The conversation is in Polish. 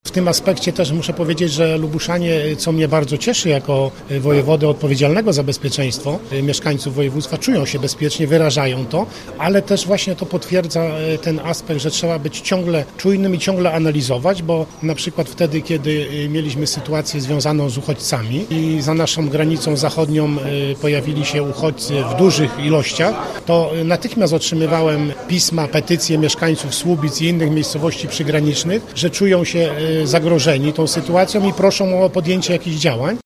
W tym aspekcie też muszę powiedzieć, że Lubuszanie, co mnie bardzo cieszy jako wojewodę odpowiedzialnego za bezpieczeństwo mieszkańców województwa, czują się bezpiecznie, wyrażają to, ale też właśnie to potwierdza ten aspekt, że trzeba być ciągle czujnym i ciągle analizować, bo na przykład wtedy, kiedy mieliśmy sytuację związaną z uchodźcami i za naszą granicą zachodnią pojawili się uchodźcy w dużych ilościach, to natychmiast otrzymywałem pisma, petycje mieszkańców Słubic i innych miejscowości przygranicznych, że czują się zagrożeni tą sytuacją i proszą o podjęcie jakichś działań.